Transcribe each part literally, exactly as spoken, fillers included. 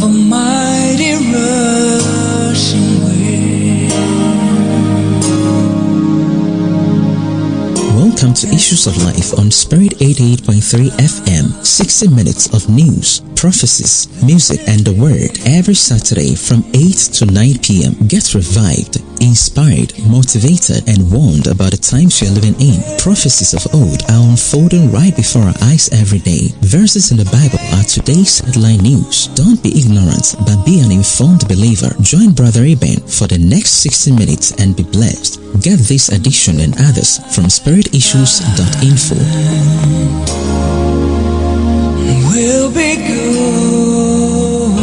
a mighty rushing wind. Welcome to Issues of Life on Spirit eighty-eight point three F M. sixty minutes of news, prophecies, music, and the word every Saturday from eight to nine p.m. Get revived, inspired, motivated, and warned about the times you're living in. Prophecies of old are unfolding right before our eyes every day. Verses in the Bible are today's headline news. Don't be ignorant, but be an informed believer. Join Brother Eben for the next sixty minutes and be blessed. Get this edition and others from spirit issues dot info. We'll be good.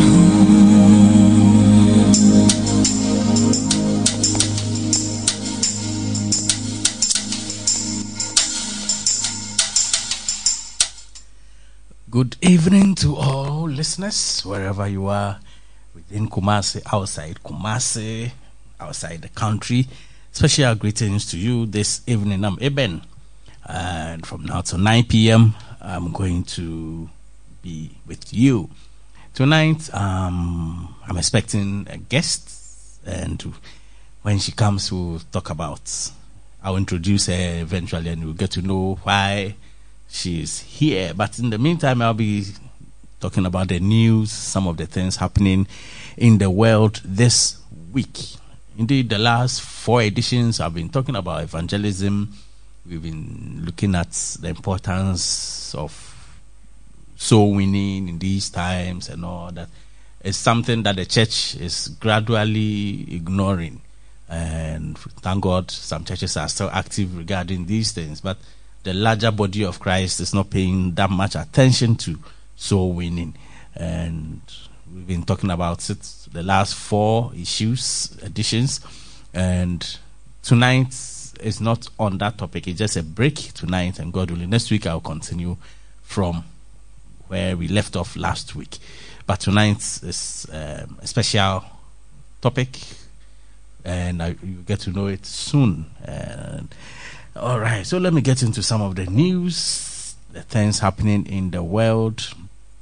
Good evening to all listeners, wherever you are, within Kumasi, outside Kumasi, outside the country. Special greetings to you this evening. I'm Eben, and from now to nine p.m. I'm going to be with you. Tonight, um, I'm expecting a guest, and when she comes, we'll talk about, I'll introduce her eventually, and we'll get to know why she's here. But in the meantime, I'll be talking about the news, some of the things happening in the world this week. Indeed, the last four editions I've been talking about evangelism. We've been looking at the importance of soul winning in these times and all that. It's something that the church is gradually ignoring. And thank God some churches are still active regarding these things. But the larger body of Christ is not paying that much attention to soul winning. And we've been talking about it the last four issues, editions. And tonight is not on that topic. It's just a break tonight. And God willing, next week I'll continue from where we left off last week. But tonight is um, a special topic. And I, you get to know it soon. And all right, so let me get into some of the news, the things happening in the world.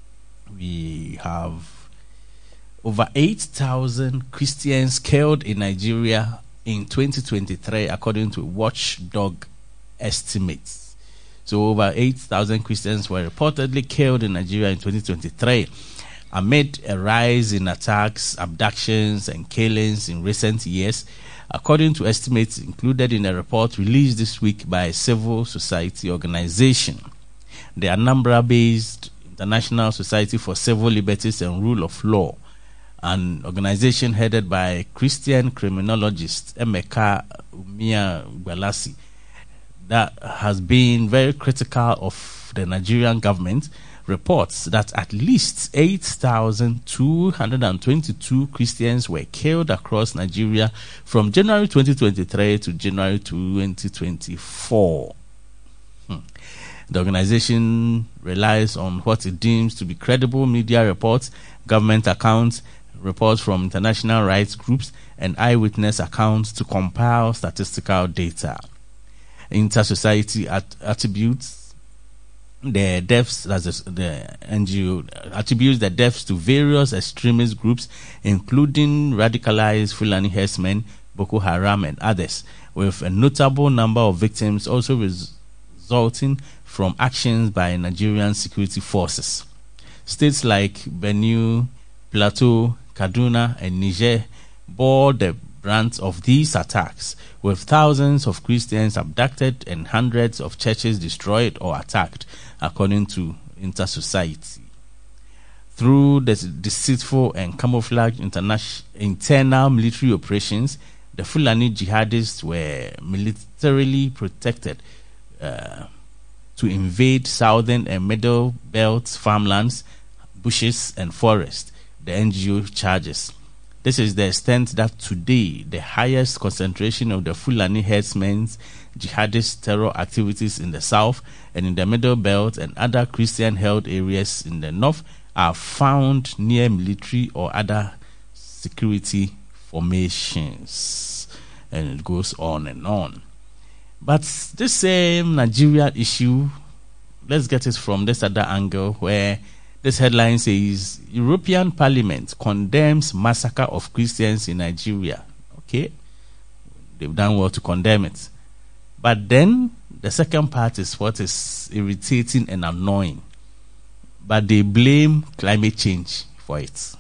We have over eight thousand Christians killed in Nigeria in twenty twenty-three, according to Watchdog estimates. So over eight thousand Christians were reportedly killed in Nigeria in twenty twenty-three, amid a rise in attacks, abductions, and killings in recent years, according to estimates included in a report released this week by a civil society organization. The Anambra-based International Society for Civil Liberties and Rule of Law, an organization headed by Christian criminologist Emeka Umia Gwalasi, that has been very critical of the Nigerian government, reports that at least eight thousand two hundred twenty-two Christians were killed across Nigeria from January twenty twenty-three to January twenty twenty-four. Hmm. The organization relies on what it deems to be credible media reports, government accounts, reports from international rights groups, and eyewitness accounts to compile statistical data. Inter-society at- attributes the deaths, that's the N G O, attributes the deaths to various extremist groups, including radicalized Fulani herdsmen, Boko Haram, and others, with a notable number of victims also res- resulting from actions by Nigerian security forces. States like Benue, Plateau, Kaduna, and Niger bore the brunt of these attacks, with thousands of Christians abducted and hundreds of churches destroyed or attacked, according to Inter-Society. Through the deceitful and camouflaged interna- internal military operations, the Fulani jihadists were militarily protected uh, to invade southern and middle belt farmlands, bushes, and forests, the N G O charges. This is the extent that today the highest concentration of the Fulani herdsmen's jihadist terror activities in the south and in the middle belt and other Christian-held areas in the north are found near military or other security formations. And it goes on and on. But this same Nigeria issue, let's get it from this other angle where This headline says, European Parliament condemns massacre of Christians in Nigeria. Okay, they've done well to condemn it. But then the second part is what is irritating and annoying. But they blame climate change for it.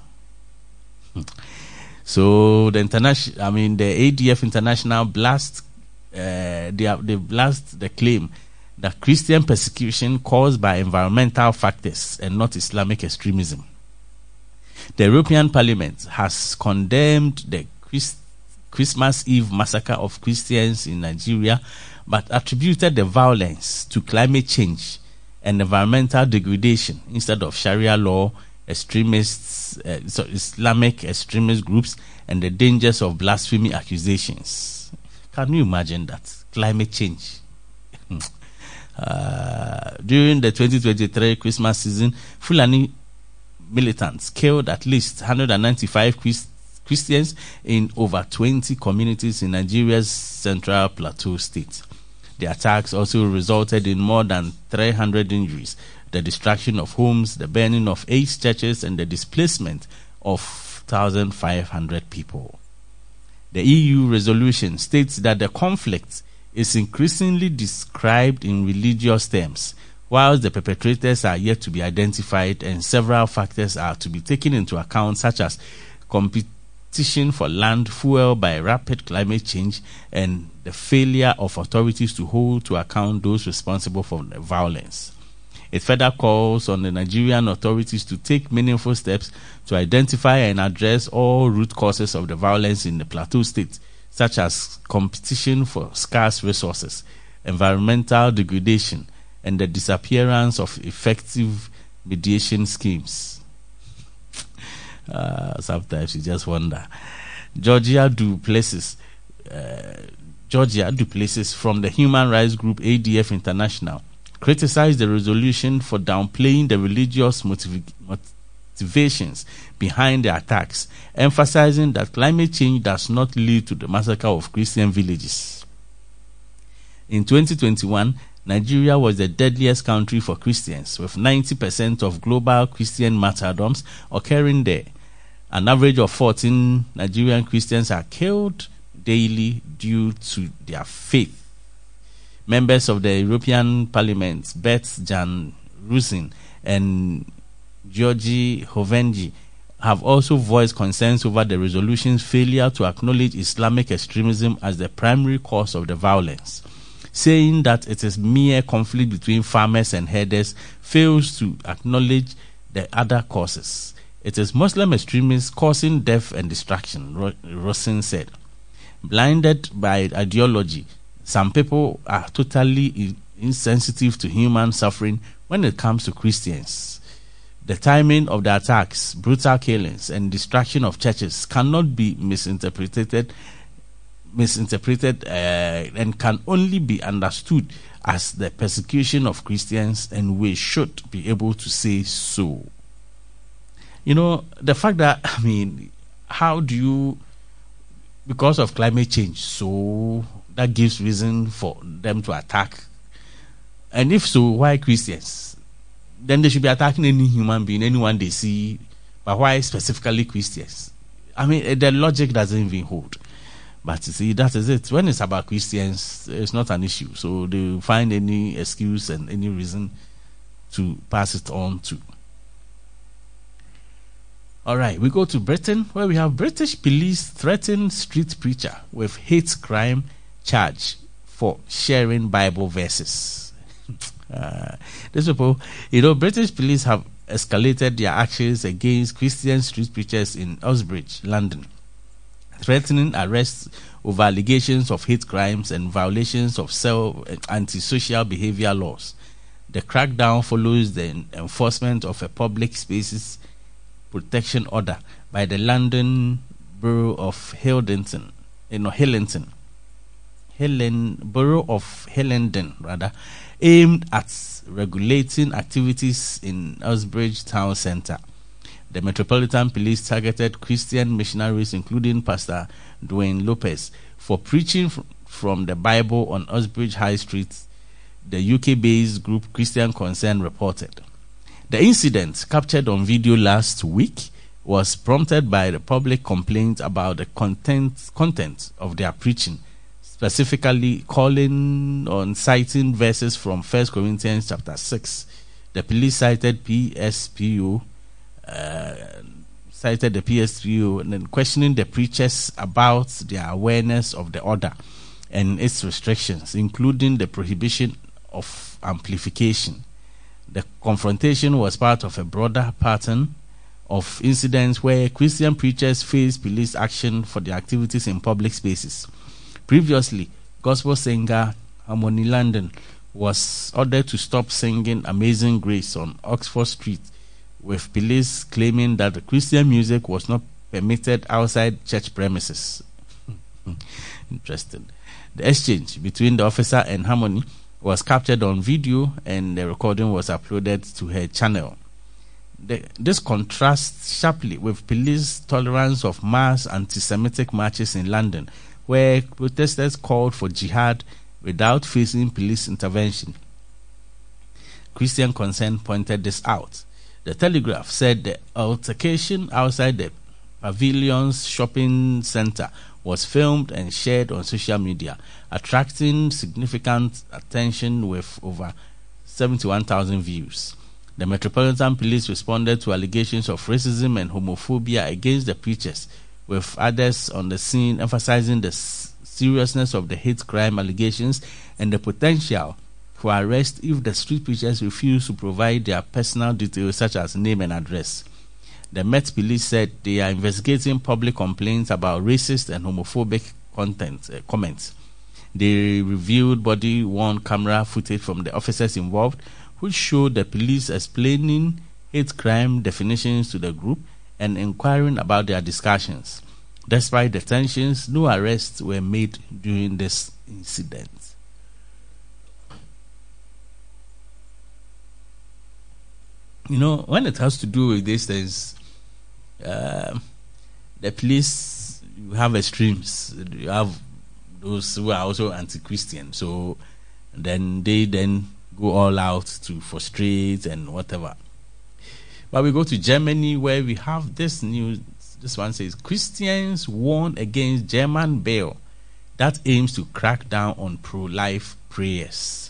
So the international, I mean, the A D F International blast, uh, they have, they blast the claim that Christian persecution caused by environmental factors and not Islamic extremism. The European Parliament has condemned the Christ, Christmas Eve massacre of Christians in Nigeria, but attributed the violence to climate change and environmental degradation instead of Sharia law, extremists, uh, so Islamic extremist groups, and the dangers of blasphemy accusations. Can you imagine that? Climate change. Uh, during the twenty twenty-three Christmas season, Fulani militants killed at least one hundred ninety-five Christ- Christians in over twenty communities in Nigeria's Central Plateau state. The attacks also resulted in more than three hundred injuries, the destruction of homes, the burning of eight churches, and the displacement of one thousand five hundred people. The E U resolution states that the conflict is increasingly described in religious terms, whilst the perpetrators are yet to be identified and several factors are to be taken into account, such as competition for land fueled by rapid climate change and the failure of authorities to hold to account those responsible for the violence. It further calls on the Nigerian authorities to take meaningful steps to identify and address all root causes of the violence in the Plateau State, such as competition for scarce resources, environmental degradation, and the disappearance of effective mediation schemes. Uh, sometimes you just wonder. Georgia Du Plessis, uh, Georgia Du Plessis from the human rights group A D F International criticized the resolution for downplaying the religious motiv- motivations behind the attacks, emphasizing that climate change does not lead to the massacre of Christian villages. In twenty twenty-one, Nigeria was the deadliest country for Christians, with ninety percent of global Christian martyrdoms occurring there. An average of fourteen Nigerian Christians are killed daily due to their faith. Members of the European Parliament, Bert Jan Rusin and Georgi Hovenji, have also voiced concerns over the resolution's failure to acknowledge Islamic extremism as the primary cause of the violence, saying that it is mere conflict between farmers and herders fails to acknowledge the other causes. It is Muslim extremists causing death and destruction, Rusin said. Blinded by ideology, some people are totally insensitive to human suffering when it comes to Christians. The timing of the attacks, brutal killings, and destruction of churches cannot be misinterpreted, misinterpreted, uh, and can only be understood as the persecution of Christians, and we should be able to say so. You know, the fact that, I mean, how do you, because of climate change, so that gives reason for them to attack? And if so, why Christians? Then they should be attacking any human being, anyone they see, but why specifically Christians? I mean, the logic doesn't even hold. But you see, that is it. When it's about Christians, it's not an issue. So they find any excuse and any reason to pass it on to. All right, we go to Britain, where we have British police threaten street preacher with hate crime charge for sharing Bible verses. uh, these people, you know, British police have escalated their actions against Christian street preachers in Uxbridge, London, threatening arrests over allegations of hate crimes and violations of self antisocial behavior laws. The crackdown follows the enforcement of a public spaces protection order by the London Borough of Hillingdon, you know, Hillingdon, Helen Borough of Hillingdon, rather, aimed at regulating activities in Uxbridge town centre. The Metropolitan Police targeted Christian missionaries, including Pastor Dwayne Lopez, for preaching fr- from the Bible on Uxbridge High Street, the U K-based group Christian Concern reported. The incident, captured on video last week, was prompted by the public complaint about the content content of their preaching, specifically calling on citing verses from First Corinthians chapter six. The police cited P S P O, uh, cited the P S P O, and then questioning the preachers about their awareness of the order and its restrictions, including the prohibition of amplification. The confrontation was part of a broader pattern of incidents where Christian preachers face police action for their activities in public spaces. Previously, gospel singer Harmony London was ordered to stop singing Amazing Grace on Oxford Street, with police claiming that the Christian music was not permitted outside church premises. Interesting. The exchange between the officer and Harmony was captured on video, and the recording was uploaded to her channel. The, this contrasts sharply with police tolerance of mass anti-Semitic marches in London, where protesters called for jihad without facing police intervention. Christian Concern pointed this out. The Telegraph said the altercation outside the Pavilion's shopping center was filmed and shared on social media, attracting significant attention with over seventy-one thousand views. The Metropolitan Police responded to allegations of racism and homophobia against the preachers, with others on the scene emphasizing the s- seriousness of the hate crime allegations and the potential for arrest if the street preachers refuse to provide their personal details such as name and address. The Met Police said they are investigating public complaints about racist and homophobic content uh, comments. They reviewed body-worn camera footage from the officers involved, which showed the police explaining hate crime definitions to the group and inquiring about their discussions. Despite the tensions, no arrests were made during this incident. You know, when it has to do with these things, uh, the police, you have extremes. You have those who are also anti-Christian. So then they then go all out to frustrate and whatever. But we go to Germany, where we have this news. This one says, Christians warn against German bill that aims to crack down on pro-life prayers.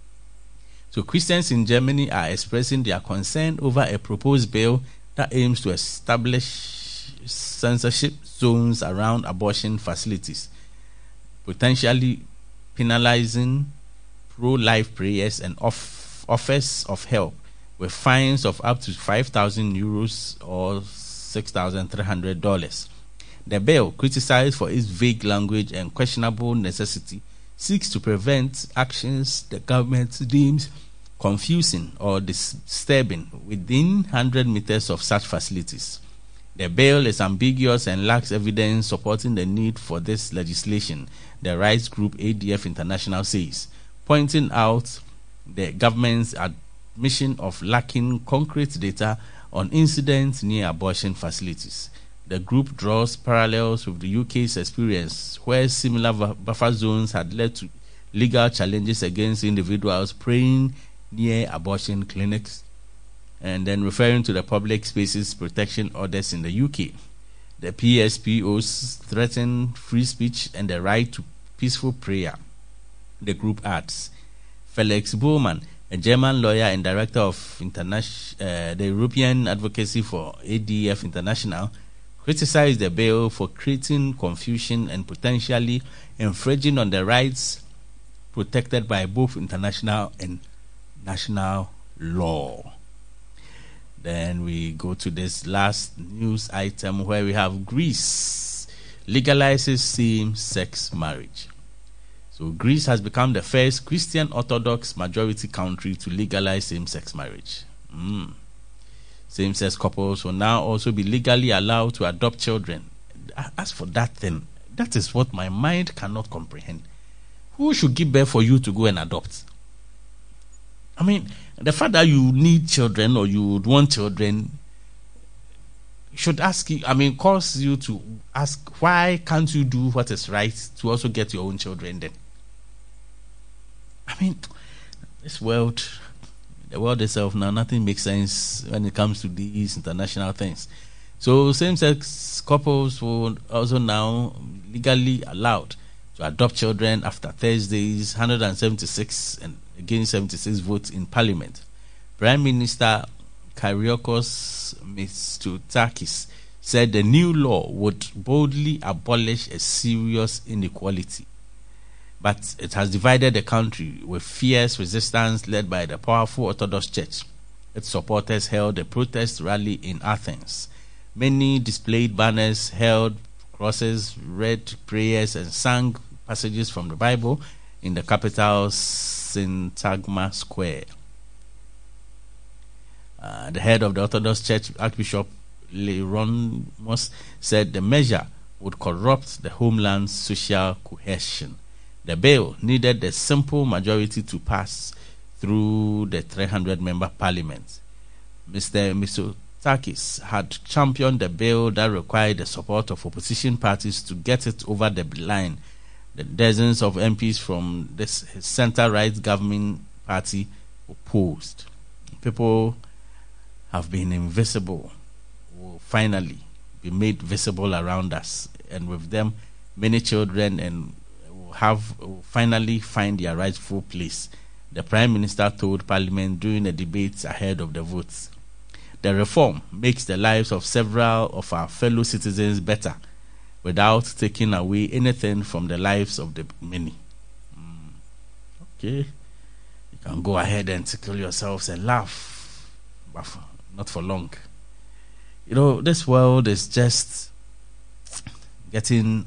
So Christians in Germany are expressing their concern over a proposed bill that aims to establish censorship zones around abortion facilities, potentially penalizing pro-life prayers and off- offers of help with fines of up to five thousand euros or six thousand three hundred dollars. The bill, criticized for its vague language and questionable necessity, seeks to prevent actions the government deems confusing or disturbing within one hundred meters of such facilities. The bill is ambiguous and lacks evidence supporting the need for this legislation, the rights group A D F International says, pointing out the government's admission of lacking concrete data on incidents near abortion facilities. The group draws parallels with the U K's experience, where similar buffer zones had led to legal challenges against individuals praying near abortion clinics, and then referring to the public spaces protection orders in the U K. The P S P Os threaten free speech and the right to peaceful prayer. The group adds. Felix Bowman, a German lawyer and director of internation, uh, the European Advocacy for A D F International, criticized the bill for creating confusion and potentially infringing on the rights protected by both international and national law. Then we go to this last news item, where we have Greece legalizes same-sex marriage. So Greece has become the first Christian Orthodox majority country to legalize same-sex marriage. Mm. Same-sex couples will now also be legally allowed to adopt children. As for that thing, that is what my mind cannot comprehend. Who should give birth for you to go and adopt? I mean, the fact that you need children or you would want children should ask you, I mean, cause you to ask, why can't you do what is right to also get your own children then? I mean, this world, the world itself now, nothing makes sense when it comes to these international things. So same-sex couples will also now legally allowed to adopt children after Thursday's one hundred seventy-six and again seventy-six votes in Parliament. Prime Minister Kyriakos Mitsotakis said the new law would boldly abolish a serious inequality, but it has divided the country with fierce resistance led by the powerful Orthodox Church. Its supporters held a protest rally in Athens. Many displayed banners, held crosses, read prayers, and sang passages from the Bible in the capital's Syntagma Square. Uh, the head of the Orthodox Church, Archbishop Leironios, said the measure would corrupt the homeland's social cohesion. The bill needed a simple majority to pass through the three hundred member parliament. Mister Mitsotakis had championed the bill that required the support of opposition parties to get it over the line. The dozens of M Ps from this center-right governing party opposed. People have been invisible will finally be made visible around us, and with them many children and will have will finally find their rightful place, the Prime Minister told Parliament during the debates ahead of the votes. The reform makes the lives of several of our fellow citizens better without taking away anything from the lives of the many. Mm. Okay, you can go ahead and tickle yourselves and laugh, but for, not for long. You know, this world is just getting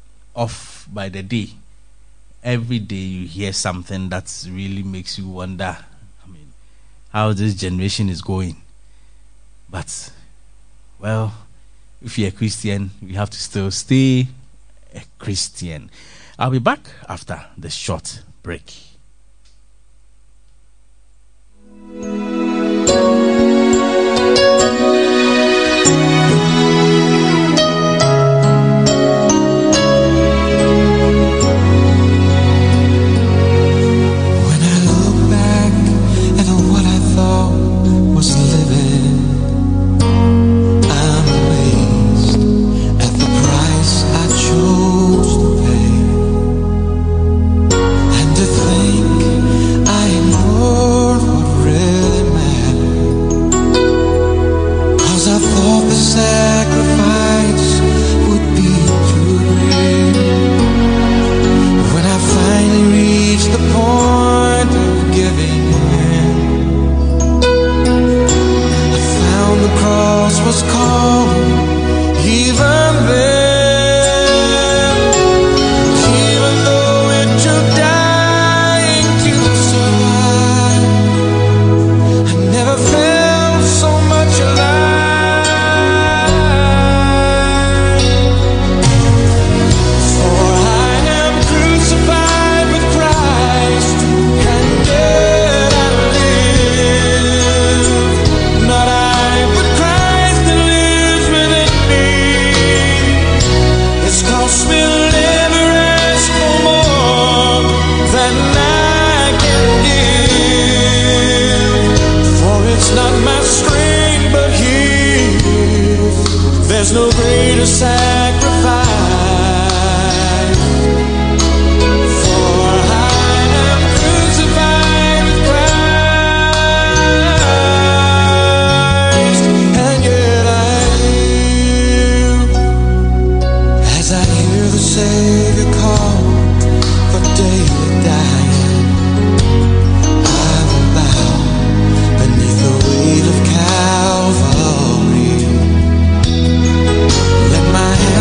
off by the day. Every day you hear something that really makes you wonder, I mean, how this generation is going. But, well, if you're a Christian, you have to still stay a Christian. I'll be back after the short break. Let my hand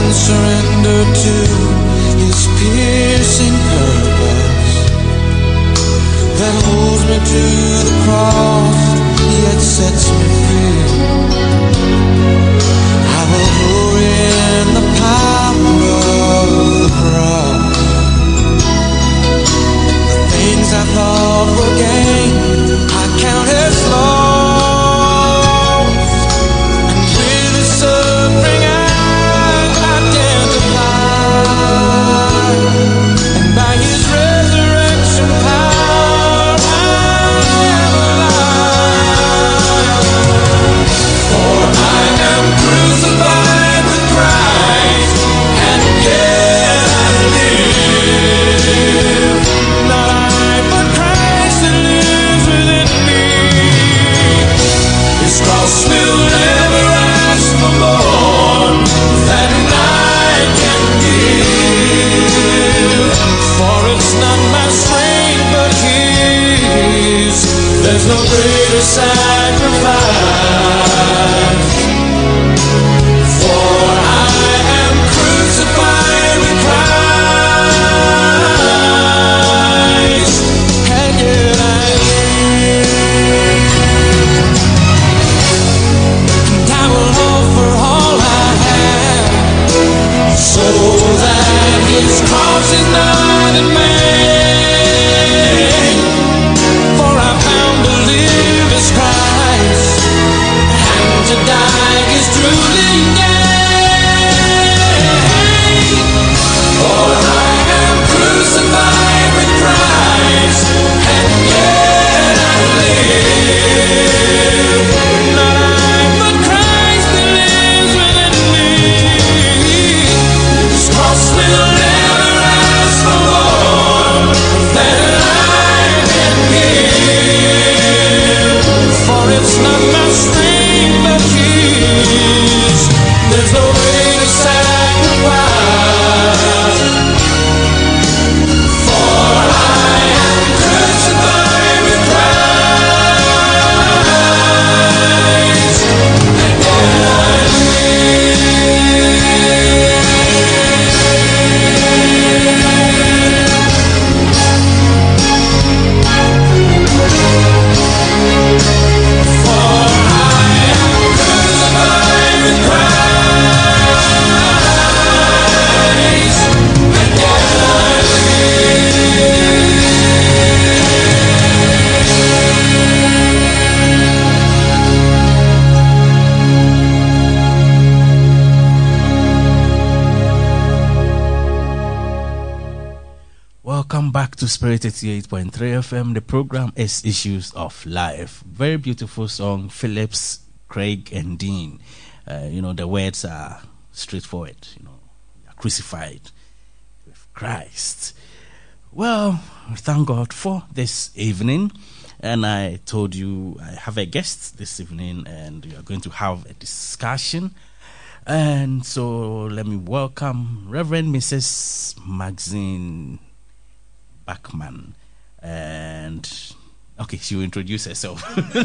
Welcome back to Spirit eighty-eight point three F M. The program is Issues of Life. Very beautiful song, Phillips, Craig, and Dean. Uh, you know, the words are straightforward. You know, crucified with Christ. Well, we thank God for this evening. And I told you I have a guest this evening, and we are going to have a discussion. And so let me welcome Reverend Missus Maxine Bachman. And okay, she will introduce herself.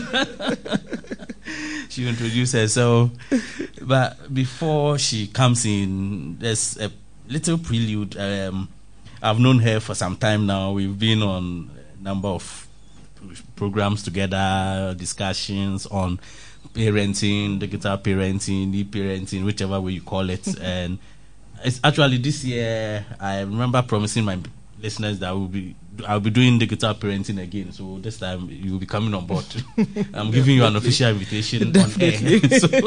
She will introduce herself. But before she comes in, there's a little prelude. Um, I've known her for some time now. We've been on a number of programs together, discussions on parenting, digital parenting, e-parenting, whichever way you call it. And it's actually this year, I remember promising my listeners that I will be I'll be doing digital parenting again. So this time you will be coming on board. I'm giving you an official invitation on air. So,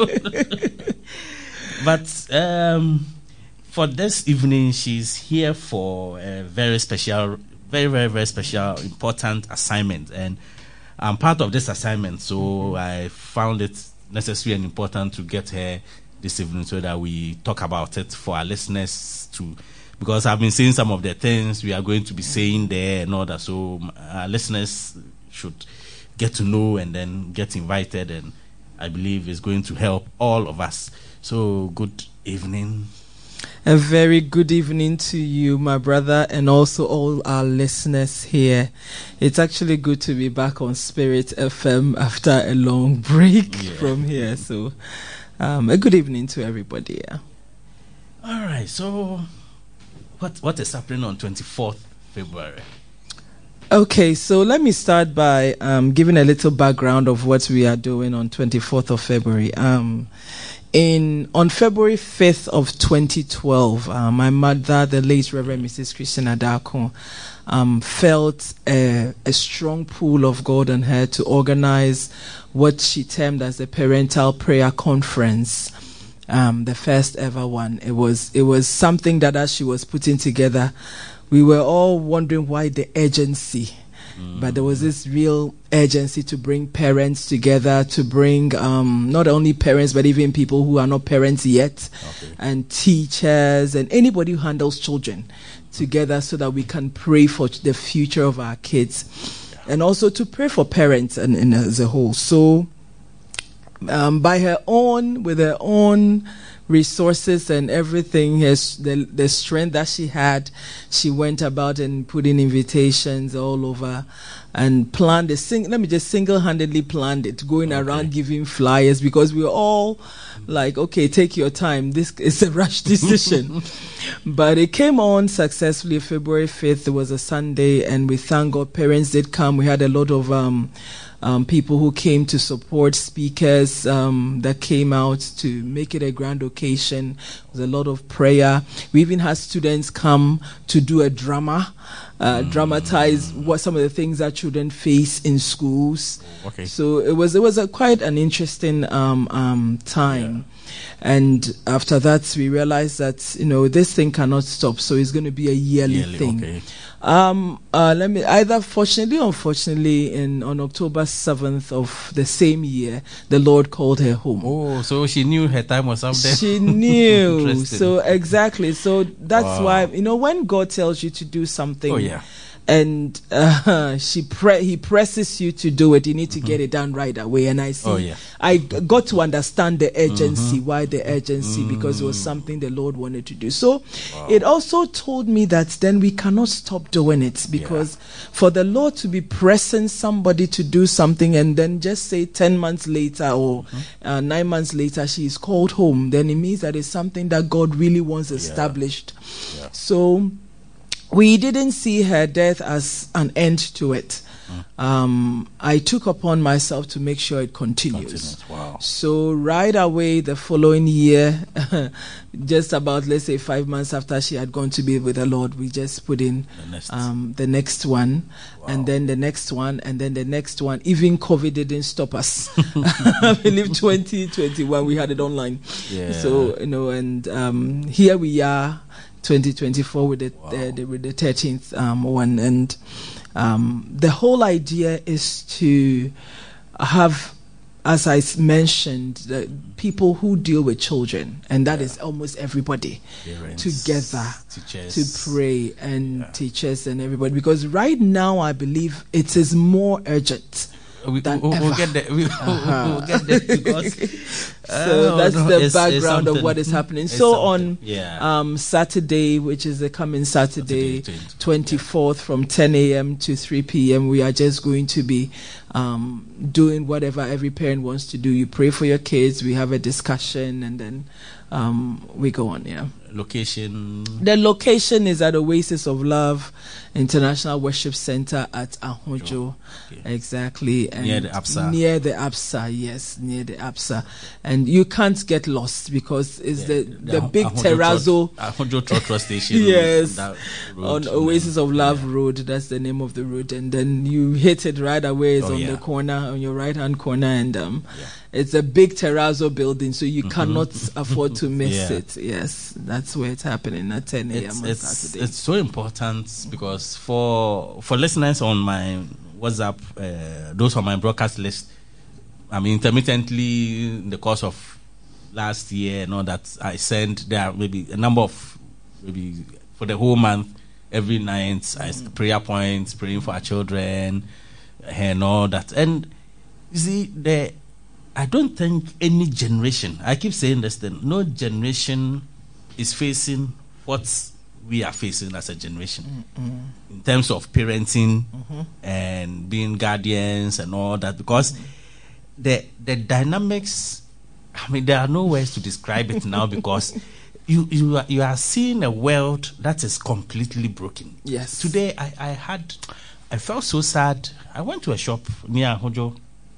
but um, for this evening, she's here for a very special, very, very, very special, important assignment. And I'm part of this assignment, so mm-hmm. I found it necessary and important to get her this evening so that we talk about it for our listeners to, because I've been saying some of the things we are going to be saying there and all that, so our listeners should get to know and then get invited, and I believe it's going to help all of us. So good evening. A very good evening to you, my brother, and also all our listeners here. It's actually good to be back on Spirit F M after a long break yeah. from here. So, um, a good evening to everybody. Yeah. All right. So, what what is happening on twenty-fourth February? Okay, so let me start by um, giving a little background of what we are doing on twenty-fourth of February. Um, In on February fifth of twenty twelve, uh, my mother, the late Reverend Missus Christian Adako, um, felt a, a strong pull of God on her to organize what she termed as the Parental Prayer Conference, um, the first ever one. It was it was something that as she was putting together, we were all wondering why the urgency. But there was this real urgency to bring parents together, to bring um, not only parents, but even people who are not parents yet, okay. and teachers and anybody who handles children together so that we can pray for the future of our kids. Yeah. And also to pray for parents and, and as a whole. So um, by her own, with her own resources and everything, his, the, the strength that she had, she went about and put in invitations all over and planned a sing let me just single-handedly planned it, going okay. around giving flyers, because we were all like, okay, take your time, this is a rush decision. But it came on successfully. February fifth, it was a Sunday, and we thank God parents did come. We had a lot of um Um, people who came to support, speakers um, that came out to make it a grand occasion. There was a lot of prayer. We even had students come to do a drama, uh, mm. dramatize what some of the things that children face in schools. Okay. So it was it was a quite an interesting um, um, time. Yeah. And after that, we realized that, you know, this thing cannot stop. So it's going to be a yearly, yearly thing. Okay. Um, uh, let me either fortunately or unfortunately, in on October seventh of the same year, the Lord called her home. Oh, so she knew her time was up there. She knew. So exactly. So that's wow. why, you know, when God tells you to do something. Oh yeah. And uh, she pre- he presses you to do it. You need to mm-hmm. get it done right away. And I see, oh, yeah. I got to understand the urgency. Mm-hmm. Why the urgency? Mm-hmm. Because it was something the Lord wanted to do. So wow. it also told me that then we cannot stop doing it, because yeah. for the Lord to be pressing somebody to do something and then just say ten months later or mm-hmm. uh, nine months later she is called home, then it means that it's something that God really wants established. Yeah. Yeah. So we didn't see her death as an end to it. Mm. Um, I took upon myself to make sure it continues. Continues. Wow. So right away the following year, just about, let's say, five months after she had gone to be with the Lord, we just put in the next, um, the next one, wow. and then the next one, and then the next one. Even COVID didn't stop us. I believe twenty twenty-one we had it online. Yeah. So, you know, and um, here we are. twenty twenty-four with the, Wow. the, the with the thirteenth um, one, and um, the whole idea is to have, as I s- mentioned, the people who deal with children, and that Yeah. is almost everybody, Parents, together teachers. to pray, and Yeah. teachers and everybody, because right now I believe it is more urgent. We, than we'll, we'll ever. get there. We, Uh-huh. we'll get there because So oh, that's no, the it's- it's background of something. what is happening. It's So something. on yeah. um, Saturday, which is the coming Saturday, Saturday, twenty-fourth, from ten a.m. to three p.m., we are just going to be um, doing whatever every parent wants to do. You pray for your kids, we have a discussion, and then um, we go on. Yeah. Location. The location is at Oasis of Love International Worship Center at Ahojo. Okay. Exactly. And Near the APSA. Near the APSA, yes, near the APSA. And you can't get lost because it's the, the, big terrazzo. Ahojo Trotro Station. Yes, that on road, Oasis of Love yeah. Road. That's the name of the road. And then you hit it right away. It's Oh, on yeah. the corner, on your right hand corner. And um, Yeah. it's a big terrazzo building, so you cannot afford to miss Yeah. it. Yes, that's where it's happening at ten a.m. It's, on it's, Saturday. it's so important because for for listeners on my WhatsApp, uh, those on my broadcast list, I mean, intermittently in the course of last year and all that, I sent there are maybe a number of maybe for the whole month, every night, I s prayer points, praying for our children and all that. And you see, the I don't think any generation, I keep saying this thing, no generation is facing what we are facing as a generation Mm-hmm. in terms of parenting Mm-hmm. and being guardians and all that, because Mm-hmm. the the dynamics, I mean, there are no words to describe it now because you you are, you are seeing a world that is completely broken. Yes. Today I, I had I felt so sad. I went to a shop near Hojo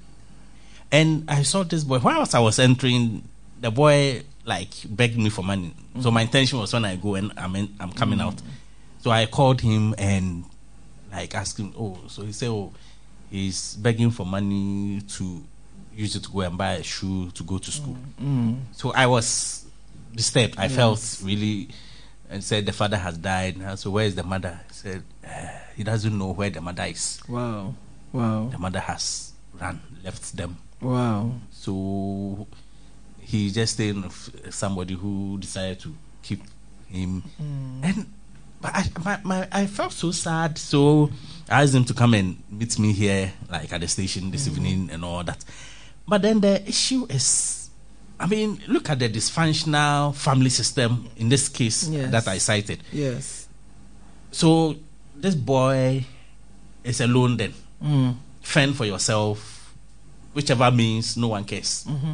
and I saw this boy. Whilst I was entering, the boy like begged me for money. Mm-hmm. So my intention was when I go and I'm in, I'm coming mm-hmm. out. So I called him and like asked him. Oh, so he said, oh, he's begging for money to use it to go and buy a shoe to go to school. Mm-hmm. So I was disturbed. I Yes. felt really, and said the father has died. And so where is the mother? He said uh, he doesn't know where the mother is. Wow. Wow. The mother has run, left them. Wow. So he just staying with somebody who decided to keep him. Mm. And but I, my, my, I felt so sad. So I asked him to come and meet me here, like at the station this mm. evening and all that. But then the issue is, I mean, look at the dysfunctional family system in this case Yes. that I cited. Yes. So this boy is alone then. Mm. Fend for yourself, whichever means, no one cares. Mm-hmm.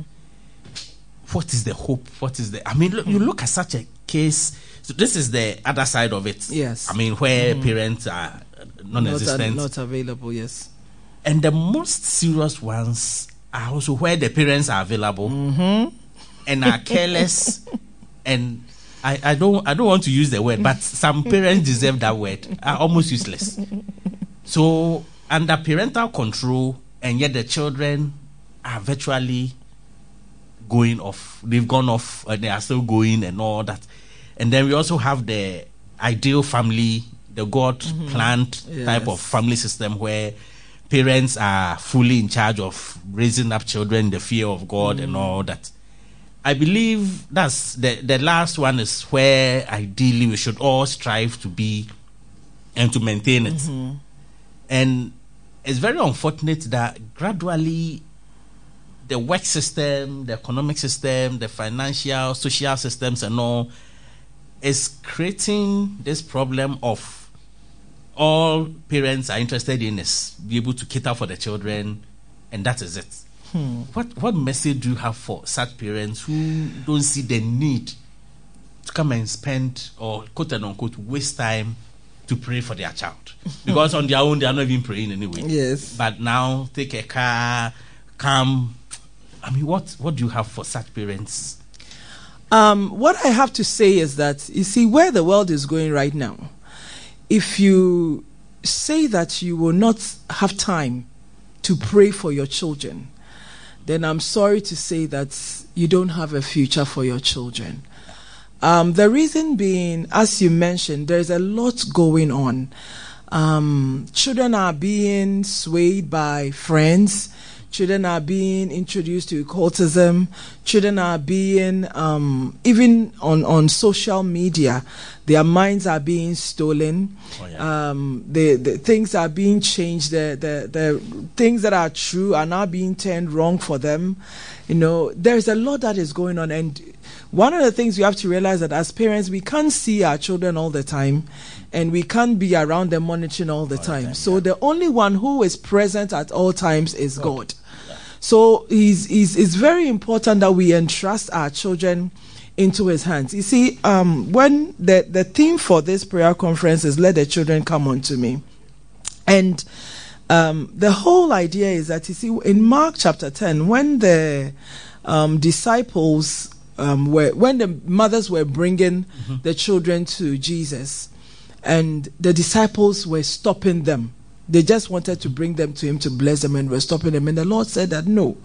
What is the hope? What is the... I mean, look, you look at such a case. So this is the other side of it. Yes. I mean, where Mhm. parents are non-existent. Not, not available, yes. And the most serious ones are also where the parents are available Mm-hmm. and are careless. And I, I don't I don't want to use the word, but some parents deserve that word, are almost useless. So under parental control, and yet the children are virtually going off. They've gone off and they are still going and all that. And then we also have the ideal family, the God Mm-hmm. planned Yes. type of family system where parents are fully in charge of raising up children in the fear of God and all that. I believe that's the, the last one is where ideally we should all strive to be and to maintain it. Mm-hmm. And it's very unfortunate that gradually the work system, the economic system, the financial, social systems and all is creating this problem of all parents are interested in is be able to cater for the children, and that is it. Hmm. What what message do you have for such parents who don't see the need to come and spend or quote and unquote waste time to pray for their child? Because on their own they are not even praying anyway. Yes. But now take a car, come. I mean, what what do you have for such parents? Um, what I have to say is that, you see, where the world is going right now, if you say that you will not have time to pray for your children, then I'm sorry to say that you don't have a future for your children. Um, the reason being, as you mentioned, there's a lot going on. Um, children are being swayed by friends. Children are being introduced to occultism. Children are being, um, even on, on social media, their minds are being stolen. Oh, yeah. um, the, the things are being changed. The, the, the things that are true are now being turned wrong for them. You know, there's a lot that is going on. And one of the things you have to realize that as parents, we can't see our children all the time. And we can't be around them monitoring all the all time. The time so yeah. the only one who is present at all times is God. God. Yeah. So it's, it's, it's very important that we entrust our children into his hands. You see, um, when the, the theme for this prayer conference is let the children come unto me. And um, the whole idea is that, you see, in Mark chapter ten, when the um, disciples um, were, when the mothers were bringing mm-hmm. the children to Jesus, and the disciples were stopping them. They just wanted to bring them to him to bless them and were stopping them. And the Lord said that, no,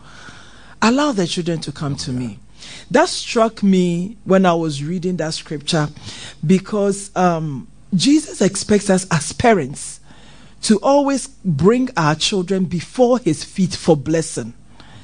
allow the children to come to me. That struck me when I was reading that scripture, because um, Jesus expects us as parents to always bring our children before his feet for blessing.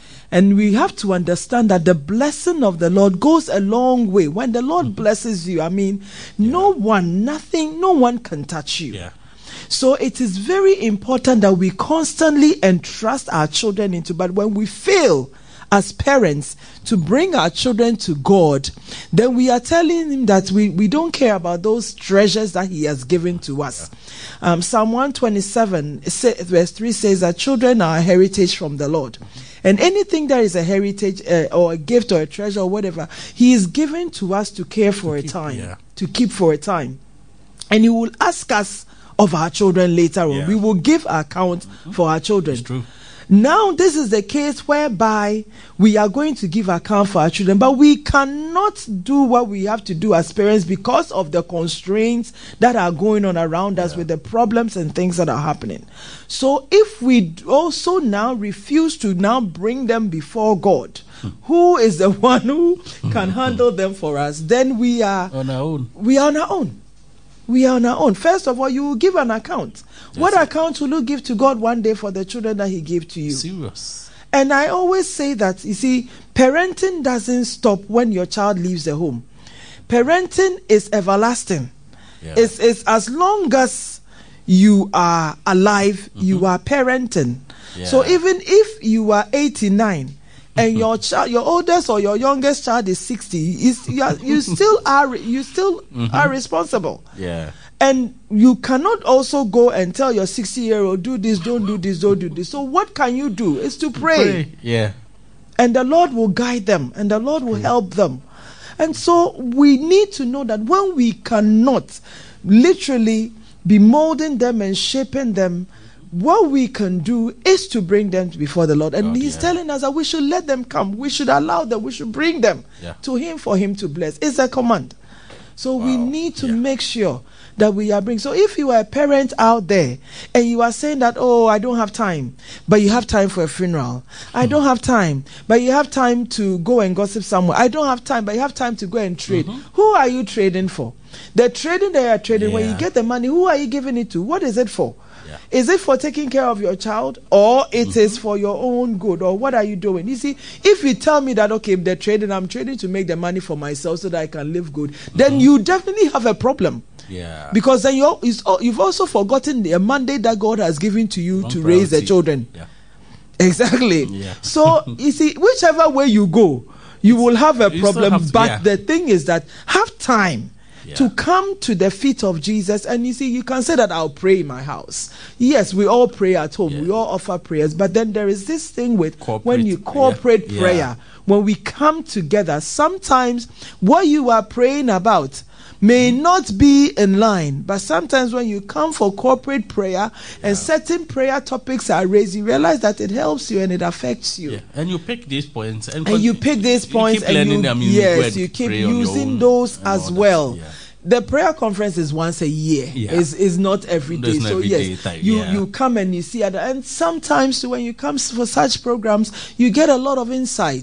And we have to understand that the blessing of the Lord goes a long way. When the Lord blesses you, I mean, yeah. no one, nothing, no one can touch you. Yeah. So it is very important that we constantly entrust our children into, but when we fail as parents to bring our children to God, then we are telling him that we, we don't care about those treasures that he has given to us. Yeah. Um, Psalm one twenty-seven, verse three says that children are a heritage from the Lord. And anything that is a heritage uh, or a gift or a treasure or whatever, he is given to us to care for to a keep, time, yeah. to keep for a time. And he will ask us of our children later on. Yeah. We will give account mm-hmm. for our children. It's true. Now, this is the case whereby we are going to give account for our children, but we cannot do what we have to do as parents because of the constraints that are going on around us yeah. with the problems and things that are happening. So if we also now refuse to now bring them before God, who is the one who can handle them for us, then we are on our own. We are on our own. We are on our own. First of all, you will give an account. That's what it. account will you give to God one day for the children that he gave to you? Serious. And I always say that, you see, parenting doesn't stop when your child leaves the home. Parenting is everlasting. Yeah. It's, it's as long as you are alive, mm-hmm. you are parenting. Yeah. So even if you are eighty-nine, and your child, your oldest or your youngest child is sixty, is you, are, you still are you still mm-hmm. are responsible. Yeah. And you cannot also go and tell your sixty-year-old, do this, don't do this, don't do this. So what can you do? Is to pray. pray. Yeah. And the Lord will guide them, and the Lord will mm. help them. And so we need to know that when we cannot literally be molding them and shaping them, what we can do is to bring them before the Lord. And God, he's yeah. telling us that we should let them come. We should allow them. We should bring them yeah. to him for him to bless. It's a command. So wow. we need to yeah. make sure that we are bringing. So if you are a parent out there and you are saying that, oh, I don't have time, but you have time for a funeral. I don't have time, but you have time to go and gossip somewhere. I don't have time, but you have time to go and trade. Mm-hmm. Who are you trading for? The trading that you are trading, yeah. when you get the money, who are you giving it to? What is it for? Yeah. Is it for taking care of your child, or it mm-hmm. is for your own good, or what are you doing? You see, if you tell me that, okay, they're trading, I'm trading to make the money for myself so that I can live good, mm-hmm. then you definitely have a problem. Yeah. Because then you're, you've also forgotten the mandate that God has given to you Wrong to priority. raise the children. Yeah. Exactly. Yeah. So, you see, whichever way you go, you will have a You problem. have to- but yeah. the thing is that have time. Yeah. To come to the feet of Jesus. And you see, you can say that I'll pray in my house. Yes, we all pray at home. Yeah. We all offer prayers. But then there is this thing with Corporate when you prayer. corporate Yeah. prayer, when we come together, sometimes what you are praying about may not be in line, but sometimes when you come for corporate prayer Yeah. and certain prayer topics are raised, you realize that it helps you and it affects you. Yeah. And you pick these points, and, And you pick these you points keep and learning you, them, you go yes, and you keep pray on your using own those and as all that. well. Yeah. The prayer conference is once a year. Yeah. Is is not every day. There's no So every yes, day time, you yeah. you come and you see other. And sometimes when you come for such programs, you get a lot of insight.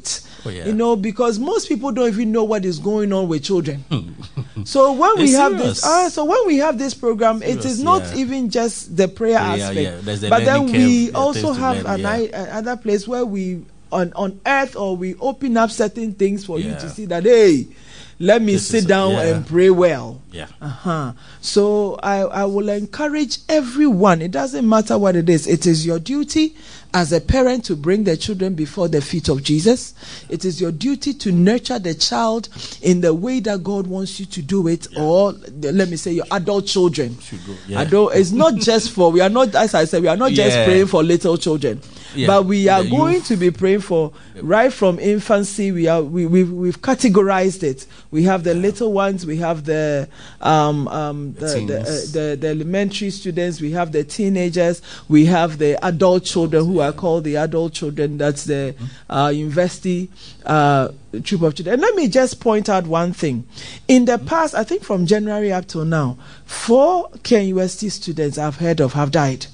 Oh, yeah. You know, because most people don't even know what is going on with children. So when we It's have serious. this, uh, so when we have this program, it Serious, is not yeah. even just the prayer, Prayer, aspect, yeah. There's the but then learning we curve, there are also things to have learn, an yeah. I, another place where we on on earth or we open up certain things for you Yeah. to see that, hey, let me This sit is- down yeah. and pray well. Yeah. Uh-huh. So I, I will encourage everyone, it doesn't matter what it is, it is your duty as a parent to bring the children before the feet of Jesus. It is your duty to nurture the child in the way that God wants you to do it, or the- let me say your adult children. Should go, yeah. Adult, it's not just for, we are not, as I said, we are not just Yeah. praying for little children. Yeah. But we are The going youth. to be praying for right from infancy. We are we we've, we've categorized it. We have the little ones. We have the um um the The the, uh, teens. the the elementary students. We have the teenagers. We have the adult children who are called the adult children. That's the uh, university uh, troop of children. And let me just point out one thing. In the past, I think from January up till now, four Ken U S T students I've heard of have died.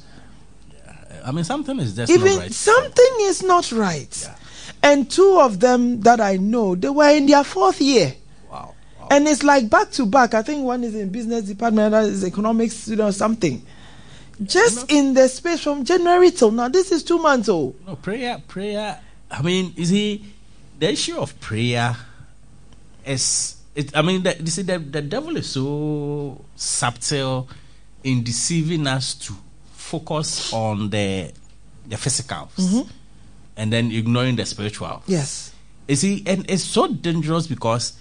I mean, something is just Even not right. something is not right. Yeah. And two of them that I know, they were in their fourth year. Wow. wow. And it's like back to back. I think one is in business department, another is economics, you know, something. Just in the space from January till now, this is two months old. No, prayer, prayer. I mean, you see, the issue of prayer is, it, I mean, the, you see, the, the devil is so subtle in deceiving us to focus on the the physicals and then ignoring the spiritual. Yes. You see, and it's so dangerous because,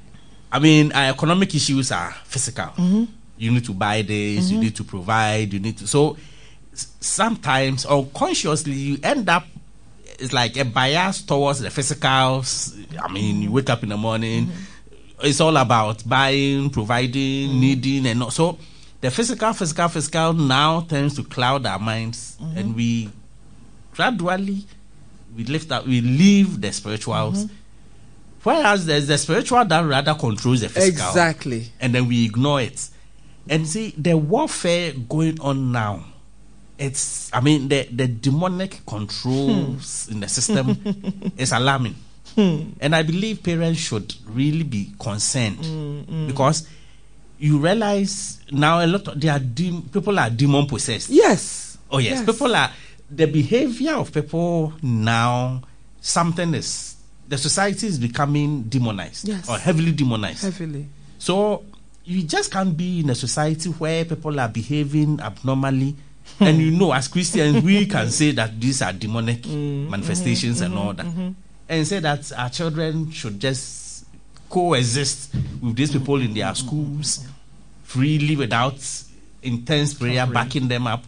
I mean, our economic issues are physical. You need to buy this, you need to provide, you need to. So s- sometimes unconsciously you end up, it's like a bias towards the physicals. I mean, you wake up in the morning, it's all about buying, providing, needing, and all. So the physical, physical, physical now tends to cloud our minds, and we gradually we lift up, we leave the spirituals. Whereas there's the spiritual that rather controls the physical. Exactly. And then we ignore it. And see, the warfare going on now, it's, I mean, the, the demonic controls in the system is alarming. And I believe parents should really be concerned because you realize now a lot of, they are dem- people are demon possessed. Yes. Oh, yes. Yes. People are, the behavior of people now, something is, the society is becoming demonized Yes. or heavily demonized. Heavily. So you just can't be in a society where people are behaving abnormally. And you know, as Christians, we can say that these are demonic manifestations and all that. And say that our children should just coexist with these people in their schools freely without intense prayer backing them up.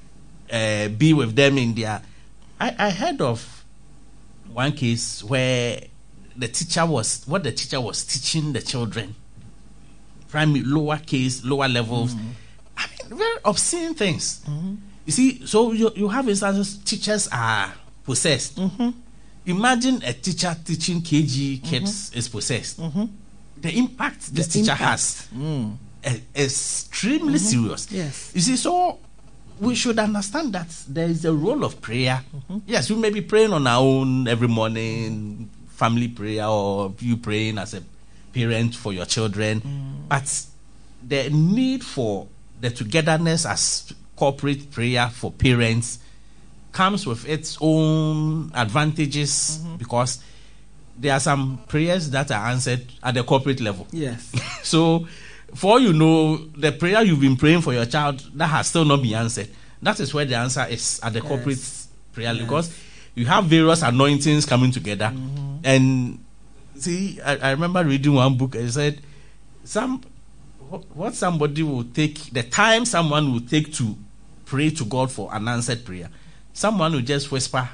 Uh, be with them in their. I, I heard of one case where the teacher was what the teacher was teaching the children, primary, lower case, lower levels. I mean, very obscene things. You see, so you you have instances teachers are possessed. Imagine a teacher teaching K G kids is possessed. The impact this The teacher impact. has is extremely serious. Yes. You see, so we should understand that there is a role of prayer. Yes, we may be praying on our own every morning, family prayer, or you praying as a parent for your children. But the need for the togetherness as corporate prayer for parents comes with its own advantages because there are some prayers that are answered at the corporate level. Yes. So, for all you know, the prayer you've been praying for your child that has still not been answered, that is where the answer is at the Yes. corporate prayer, because you have various anointings coming together. And see, I, I remember reading one book and it said, some wh- what somebody will take, the time someone will take to pray to God for an answered prayer, someone will just whisper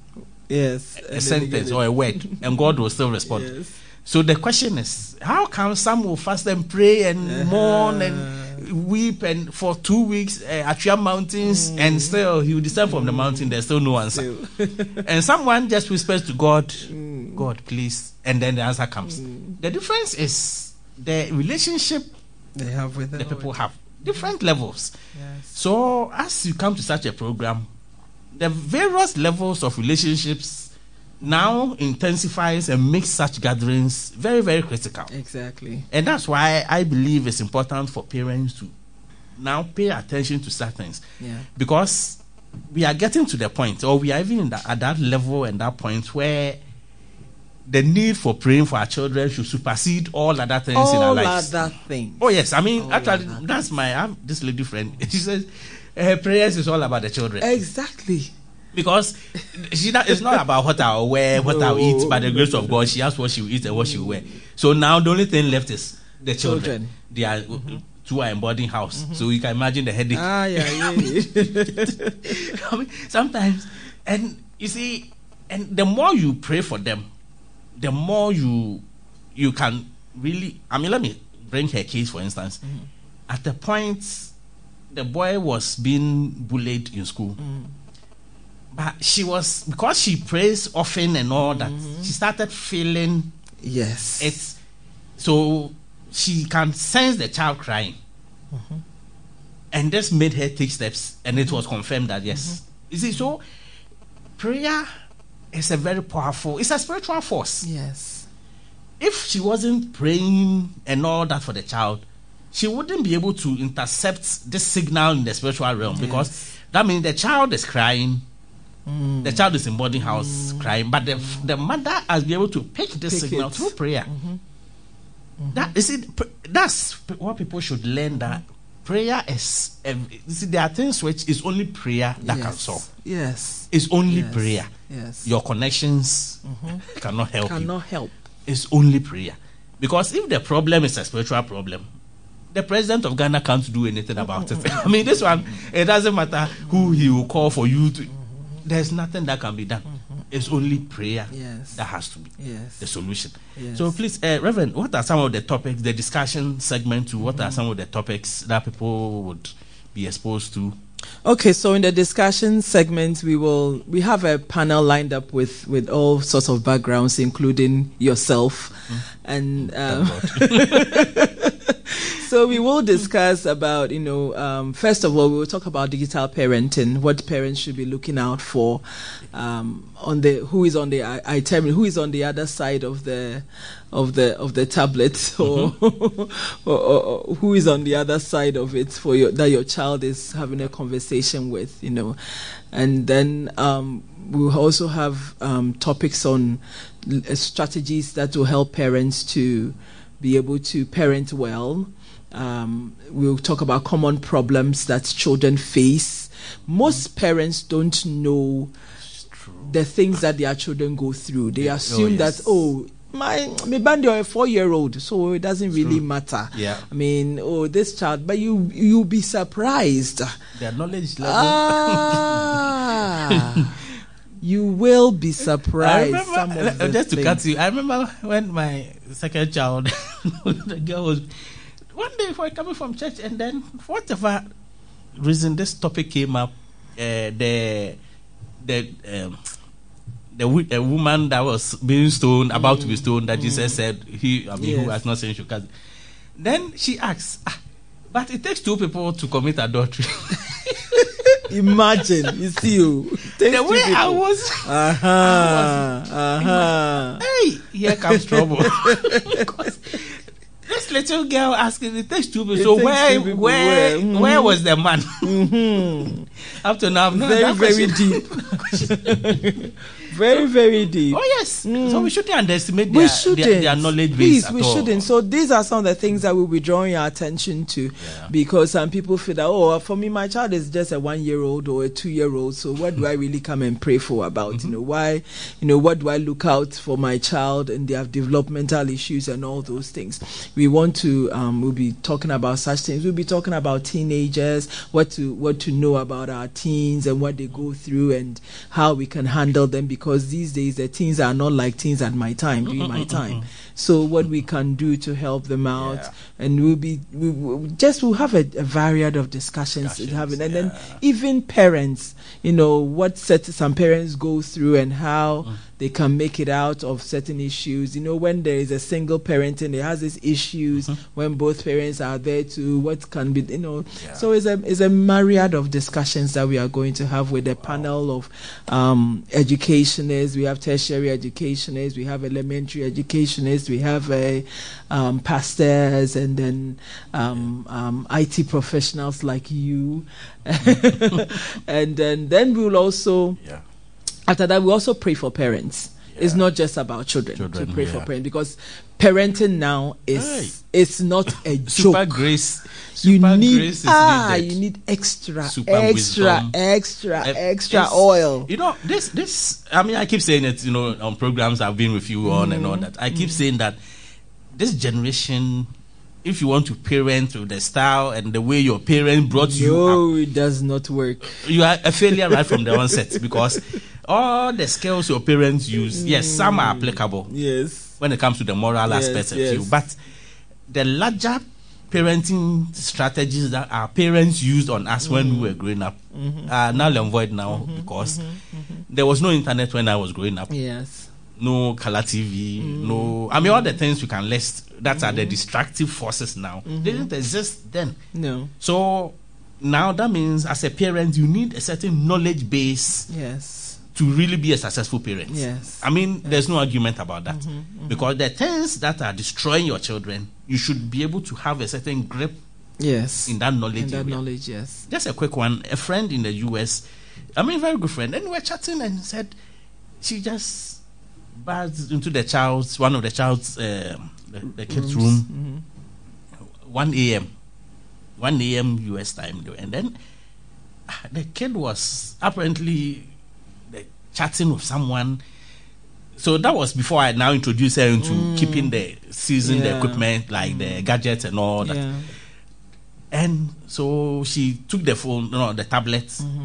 Yes. a sentence or a word, and God will still respond. Yes. So the question is, how come some will fast and pray and mourn and weep and for two weeks uh, at your mountains, and still he will descend from the mountain, there's still no answer. And someone just whispers to God, God, please, and then the answer comes. The difference is the relationship They have with the people have, different levels. Yes. So as you come to such a program, the various levels of relationships now intensifies and makes such gatherings very, very critical. Exactly. And that's why I believe it's important for parents to now pay attention to such things. Yeah. Because we are getting to the point, or we are even in the, at that level and that point where the need for praying for our children should supersede all other things all in our lives. All other things. Oh, yes. I mean, all actually, that's my, I have this lady friend. She says, her prayers is all about the children. Exactly. Because she that it's not about what I'll wear, what no. I'll eat. By the grace of God, she has what she will eat and what she will wear. So now the only thing left is the children. children. They are mm-hmm. two are in boarding house, mm-hmm. so you can imagine the headache. Ah, yeah, yeah. I mean, sometimes, and you see, and the more you pray for them, the more you you can really. I mean, let me bring her case for instance. Mm-hmm. At the point, the boy was being bullied in school. Mm-hmm. But she was, because she prays often and all that, mm-hmm. she started feeling yes it's so she can sense the child crying, mm-hmm. and this made her take steps, and it was confirmed that yes, mm-hmm. you see, so prayer is a very powerful, it's a spiritual force. Yes. If she wasn't praying and all that for the child, she wouldn't be able to intercept this signal in the spiritual realm, yes. because that means the child is crying. Mm. The child is in boarding house mm. crying, but the mm. the mother has been able to pick this pick signal it. through prayer. Mm-hmm. Mm-hmm. That is it. That's what people should learn. That prayer is. You see, there are things which is only prayer that yes. can solve. Yes, it's only yes. prayer. Yes, your connections mm-hmm. cannot help. Cannot you. help. It's only prayer, because if the problem is a spiritual problem, the president of Ghana can't do anything about mm-hmm. it. I mean, this one, it doesn't matter who he will call for you to. There's nothing that can be done. Mm-hmm. It's only prayer yes. that has to be yes. the solution. Yes. So please, uh, Reverend, what are some of the topics, the discussion segment to what mm-hmm. are some of the topics that people would be exposed to? Okay, so in the discussion segment, we will we have a panel lined up with, with all sorts of backgrounds, including yourself, mm. and um, so we will discuss about, you know, um, first of all, we will talk about digital parenting, what parents should be looking out for, um, on the who is on the I, I tell me who is on the other side of the of the of the tablet, or, mm-hmm. or, or, or who is on the other side of it for your that your child is having a conversation with, you know, and then um, we'll also have um, topics on uh, strategies that will help parents to be able to parent well. Um, we'll talk about common problems that children face. Most parents don't know the things that their children go through. They assume oh, yes. that, oh, my my band you're a four-year-old, so it doesn't really True. matter. Yeah. I mean, oh, this child, but you you'll be surprised. Their knowledge level. Ah, you will be surprised. I remember, some of just to things. cut you, I remember when my second child, the girl was. One day, we were coming from church, and then for whatever reason, this topic came up. Uh, the the um, the a woman that was being stoned, about mm. to be stoned, that mm. Jesus said, "He, I mean, yes. who has not sinned should cast." Then she asks, ah, "But it takes two people to commit adultery." Imagine, you see, you the way I was, uh-huh, I was uh-huh. hey, here comes trouble. This little girl asking, it takes two people. It so where, two people where, where, mm-hmm. where was the man? Mm-hmm. Up to now, no, very, very deep. Very, very deep. Oh, yes. Mm. So we shouldn't underestimate their, we shouldn't. Their, their knowledge base. Please, we all. shouldn't. So these are some of the things that we'll be drawing your attention to, yeah. because some people feel that, oh, for me, my child is just a one-year-old or a two-year-old. So what do I really come and pray for about? Mm-hmm. You know, why, you know, what do I look out for my child and their developmental issues and all those things? We want to, um, we'll be talking about such things. We'll be talking about teenagers, what to, what to know about our teens and what they go through and how we can handle them, because these days the teens are not like teens at my time, during my time. so what we can do to help them out, Yeah. and we'll be we we'll just we'll have a, a variety of discussions, Discussions, having, and yeah. then even parents, you know, what set, some parents go through and how Mm. they can make it out of certain issues. You know, when there is a single parent and it has these issues, Mhm. when both parents are there too, what can be, you know. Yeah. So it's a it's a myriad of discussions that we are going to have with a panel of um, educationists. We have tertiary educationists, we have elementary educationists, we have uh, um, pastors, and then um, um, I T professionals like you, and then then we'll also. Yeah. After that, we also pray for parents. It's Yeah. not just about children, Children, to pray yeah. for parents, because parenting now is Hey. it's not a Super joke. grace. You Super need grace is ah, needed. you need extra, Super extra, wisdom. extra, Eh, extra it's- oil. You know, this, this, I mean, I keep saying it, you know, on programs I've been with you on and all Mm-hmm. that. I keep saying that this generation, if you want to parent with the style and the way your parent brought you up, No, it does not work. you are a failure right from the onset, because all the skills your parents use, yes, some are applicable Yes. when it comes to the moral Yes, aspects of yes. you, but the larger parenting strategies that our parents used on us when we were growing up are null and void now, because there was no internet when I was growing up, Yes. no color T V, no, I mean, all the things you can list that are the destructive forces now, they didn't exist then. No. So now that means, as a parent, you need a certain knowledge base Yes. to really be a successful parent. Yes. I mean, there's no argument about that. Because the things that are destroying your children, you should be able to have a certain grip Yes. in that knowledge In that area. knowledge, yes. Just a quick one. A friend in the U S, I mean, very good friend, and we were chatting and said she just buzzed into the child's, one of the child's, um the, the kid's room, one a.m. one a.m. U S time. And then ah, the kid was apparently uh, chatting with someone. So that was before I now introduced her into keeping the season, the Yeah. equipment, like the gadgets and all that. Yeah. And so she took the phone, no, the tablet.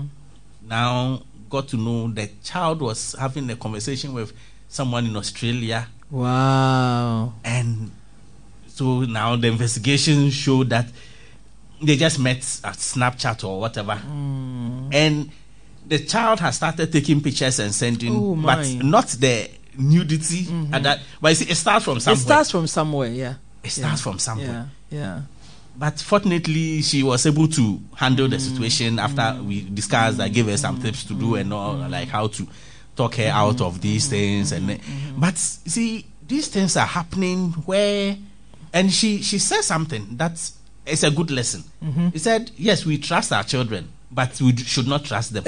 Now got to know the child was having a conversation with someone in Australia. Wow. And so now the investigation showed that they just met at Snapchat or whatever. And the child has started taking pictures and sending, Oh, but my. not the nudity. And that, but you see, it starts from somewhere. It starts from somewhere, yeah. It starts Yeah. from somewhere. Yeah. Yeah. But fortunately, she was able to handle the situation after we discussed. I gave her some tips to do and all, like how to talk her out of these things. And then- but see, these things are happening where, and she she said something that's it's a good lesson. He said, "Yes, we trust our children, but we d- should not trust them."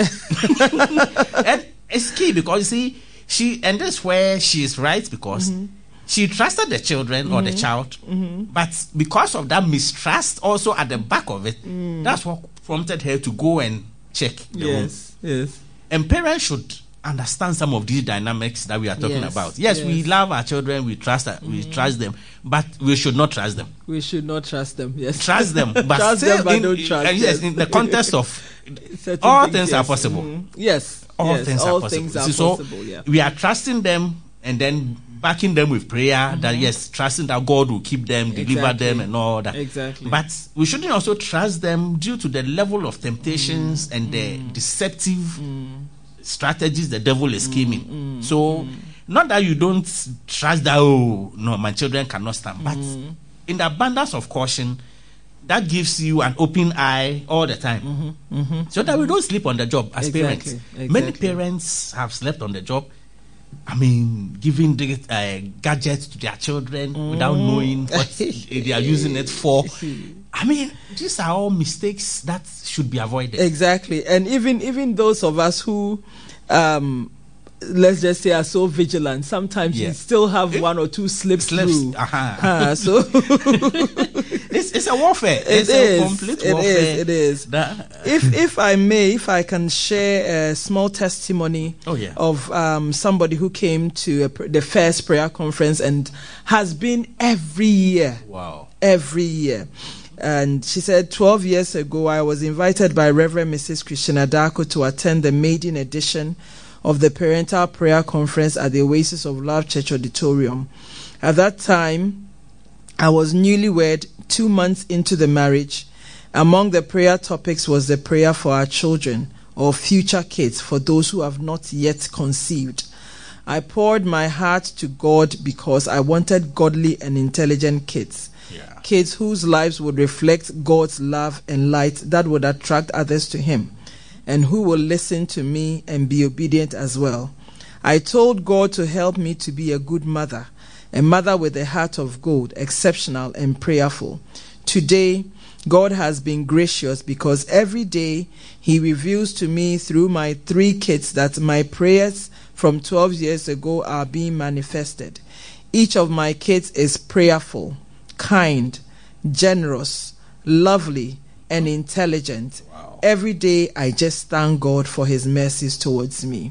And it's key because you see, she and that's where she is right, because she trusted the children or the child, but because of that mistrust also at the back of it, that's what prompted her to go and check the room. Yes. Yes. And parents should understand some of these dynamics that we are talking Yes, about. Yes, we yes. love our children, we trust our- we trust them, but we should not trust them. We should not trust them. Yes. Trust them, but Trust still them, but in, don't trust uh, yes, them. in the context of Certain all things are yes. possible. Mhm. Yes. all yes. things all are possible. things are See, so possible. Yeah. we are trusting them and then backing them with prayer that yes, trusting that God will keep them, deliver Exactly. them and all that. Exactly. But we shouldn't also trust them due to the level of temptations and the deceptive strategies the devil is scheming. So not that you don't trust that, oh no, my children cannot stand, but in the abundance of caution, that gives you an open eye all the time, so that we don't sleep on the job as Exactly, parents. Many exactly. parents have slept on the job. I mean, giving the uh, gadgets to their children without knowing what they are using it for. I mean, these are all mistakes that should be avoided. Exactly. And even even those of us who um let's just say are so vigilant, sometimes Yeah. you still have It- one or two slips, Slips, through. uh-huh. Ah, so It's, it's a warfare. It it's is, a complete it warfare. is, it is. That- if if I may, if I can share a small testimony Oh, yeah. of um, somebody who came to a, pr- the first prayer conference and has been every year, wow. every year. And she said, twelve years ago, I was invited by Reverend Missus Christina Darko to attend the maiden edition of the Parental Prayer Conference at the Oasis of Love Church Auditorium. At that time, I was newlywed, two months into the marriage. Among the prayer topics was the prayer for our children or future kids, for those who have not yet conceived. I poured my heart to God because I wanted godly and intelligent kids. Yeah. Kids whose lives would reflect God's love and light that would attract others to Him, and who will listen to me and be obedient as well. I told God to help me to be a good mother, a mother with a heart of gold, exceptional and prayerful. Today, God has been gracious because every day He reveals to me through my three kids that my prayers from twelve years ago are being manifested. Each of my kids is prayerful, kind, generous, lovely, and intelligent. Wow. Every day I just thank God for His mercies towards me.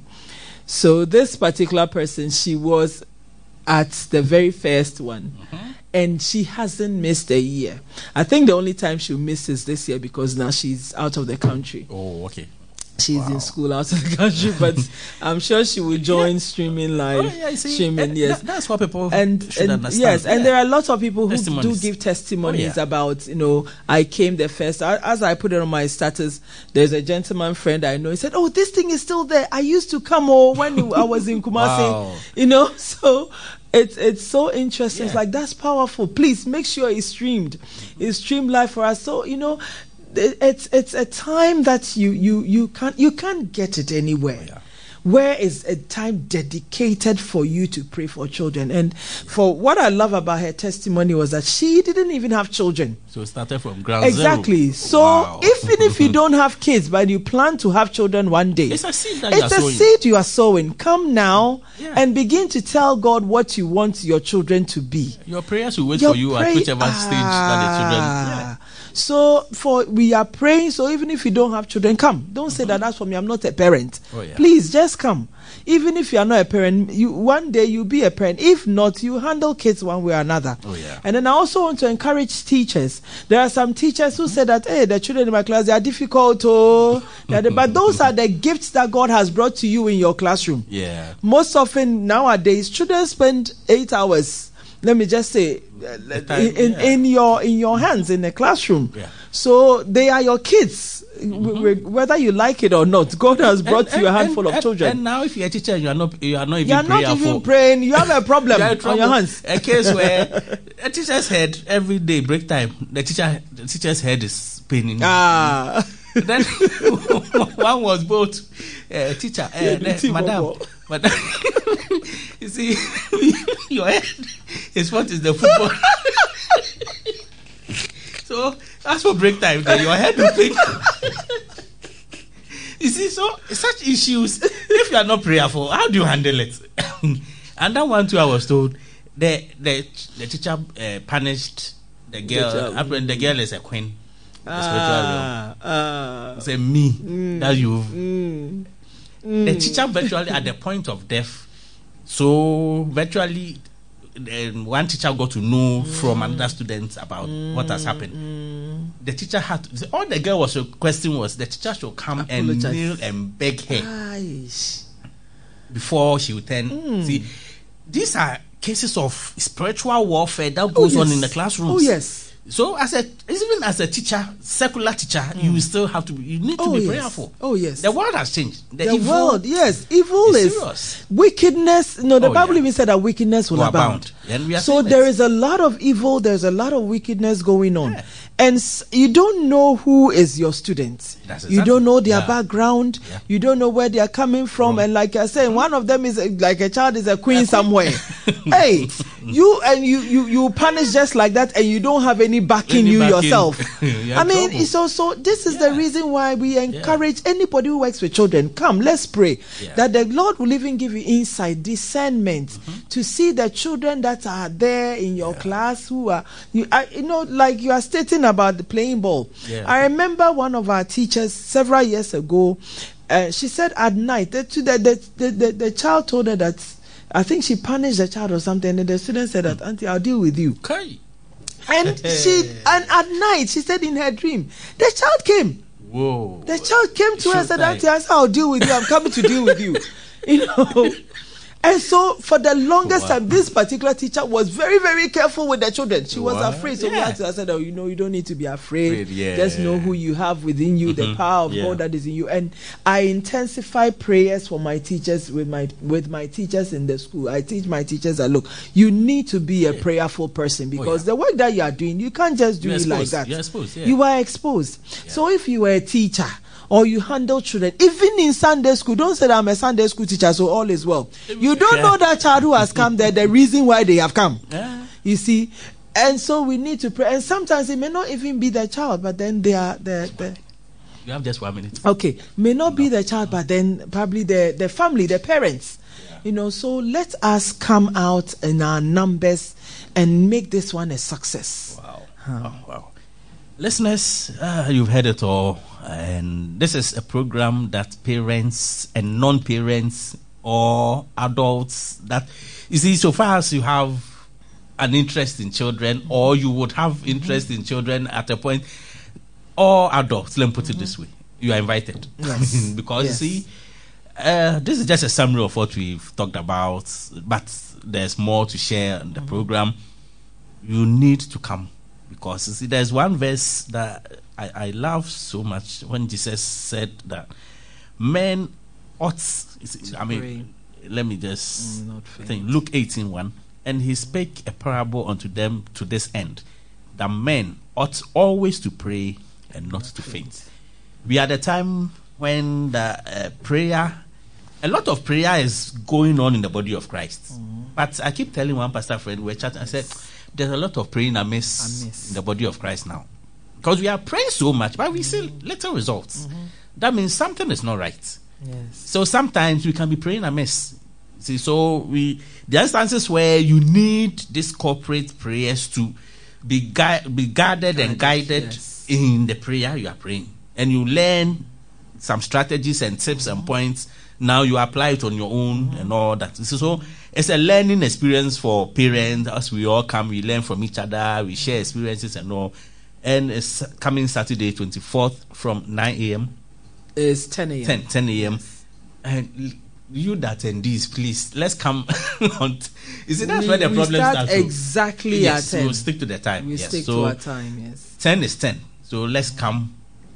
So this particular person, she was at the very first one. Mm-hmm. And she hasn't missed a year. I think the only time she'll miss is this year because now she's out of the country. Oh, okay. She's Wow. in school out of the country, but I'm sure she will join Yeah. streaming live. Oh, yeah, you see, streaming, eh, yes. that- that's what people and, should and understand. yes, and Yeah. there are lots of people who do Testimonies. give testimonies Oh, yeah. about, you know, I came the first. I- As I put it on my status, there's a gentleman friend I know. He said, "Oh, this thing is still there. I used to come oh, when I was in Kumasi." Wow. You know, so it's it's so interesting. It's Yeah. like, that's powerful. Please make sure it's streamed. It's streamed live for us. So, you know, it- it's it's a time that you you you can't you can't get it anywhere. Yeah. Where is a time dedicated for you to pray for children? And for what I love about her testimony was that she didn't even have children. So it started from ground Exactly. zero. So Wow. even if you don't have kids, but you plan to have children one day, It's a seed that you it's are a sowing. seed you are sowing. Come now Yeah. and begin to tell God what you want your children to be. Your prayers will wait Your for you pray- at whichever stage that the children. Ah. Yeah. So for we are praying. So even if you don't have children, come. Don't say that that's for me. I'm not a parent. Oh, yeah. Please just come. Even if you are not a parent, you one day you'll be a parent. If not, you handle kids one way or another. Oh, yeah. And then I also want to encourage teachers. There are some teachers who say that, hey, the children in my class, they are difficult. Oh, They are the- but those are the gifts that God has brought to you in your classroom. Yeah. Most often nowadays, children spend eight hours. Let me just say, uh, time, in, in, yeah. in your in your hands in the classroom. Yeah. So they are your kids, w- w- whether you like it or not. God has brought And- you a and- handful and- of children. And now, if you're a teacher, you are not, you are not even you are not prayerful. even praying. You have a problem You are in on trouble. your hands. A case where a teacher's head every day break time. The teacher, the teacher's head is paining. Ah, Then one was both uh, teacher, uh, Yeah, the- team madam, football. madam. You see, your head is what is the football. So that's for break time. Then your head will pain. You see, so such issues, if you are not prayerful, how do you handle it? And that one too, I was told the the the teacher uh, punished the girl. The child. Apparently, the girl is a queen. The spiritual realm. ah, ah. Say me Mm. that you Mm. the teacher virtually at the point of death. So virtually, um, one teacher got to know from another student about what has happened. Mm. The teacher had to, all the girl was requesting was the teacher should come Apologize. and kneel and beg her Aish. before she would turn. Mm. See, these are cases of spiritual warfare that goes Oh, on yes. in the classrooms. Oh yes. So as a even as a teacher, secular teacher, you still have to be, you need to Oh be yes. prayerful. Oh yes. The world has changed. The, The evil world, yes, evil is is serious. wickedness. No, the Oh, Bible yeah. even said that wickedness will will abound. abound. And we are So seeing there it. is a lot of evil. There's a lot of wickedness going on, Yeah. and s- you don't know who is your student. That's You exactly- don't know their yeah. background. Yeah. You don't know where they are coming from. And like I said, one of them is a, like a child is a queen somewhere. Hey, you and you you you punish just like that, and you don't have any backing Any you backing. yourself. You're I in mean, trouble. it's also this is the Yeah. reason why we encourage anybody who works with children. Come, let's pray Yeah. that the Lord will even give you insight, discernment Mm-hmm. to see the children that are there in your class who are you. I, you know, like you are stating about the playing ball. Yeah. I remember one of our teachers several years ago. Uh, she said at night the, the, the, the, the, the child told her that I think she punished the child or something, and the student said that, Auntie, I'll deal with you. Okay. And she and at night she said in her dream, the child came. Whoa. The child came to her and said, Showtime. Auntie, I said, I'll deal with you. I'm coming to deal with you. You know. And so for the longest Wow. time, this particular teacher was very, very careful with the children. She was Wow. afraid. So we Yeah. had to I said, oh, you know, you don't need to be afraid. Afraid, yeah. Just know who you have within you, the Mhm. power of Yeah. God that is in you. And I intensify prayers for my teachers with my with my teachers in the school. I teach my teachers that look, you need to be a prayerful person because yeah. the work that you are doing, you can't just do You're it like exposed. that. You're exposed, yeah. You are exposed. So if you were a teacher or you handle children, even in Sunday school, don't say that I'm a Sunday school teacher, so all is well. You don't Yeah. know that child who has come there, the reason why they have come. Yeah. You see? And so we need to pray. And sometimes it may not even be the child, but then they are the, the You have just one minute. okay, may not be the child, but then probably the, the family, the parents. You know, so let us come out in our numbers and make this one a success. Wow. Oh, wow. Listeners, uh, you've heard it all. And this is a program that parents and non-parents or adults that, you see, so far as you have an interest in children or you would have interest in children at a point, or adults, let me put it this way, you are invited. Yes. Because, Yes. you see, uh, this is just a summary of what we've talked about, but there's more to share in the program. You need to come because, you see, there's one verse that I, I love so much when Jesus said that men ought, you see, I mean, let me just Mm, not faint. think, Luke eighteen one, and he spake a parable unto them to this end, that men ought always to pray and not to faint. We are at a time when the uh, prayer, a lot of prayer is going on in the body of Christ. But I keep telling one pastor friend, we're chatting, I said, there's a lot of praying amiss, Amiss. in the body of Christ now. Because we are praying so much, but we see little results. That means something is not right. Yes. So sometimes we can be praying amiss. See, so we there are instances where you need these corporate prayers to be gui- be guarded and guided yes. in the prayer you are praying, and you learn some strategies and tips and points. Now you apply it on your own and all that. So, so it's a learning experience for parents. As we all come, we learn from each other, we share experiences and all. And it's coming Saturday, twenty-fourth from nine a.m. It's ten a.m. ten, ten a.m. And you that attendees, please, let's come on. T- you see, that's we, where the we problem start starts. So- exactly yes, at ten. we'll stick to the time. We yes. stick so to our time, yes. ten is ten. So let's come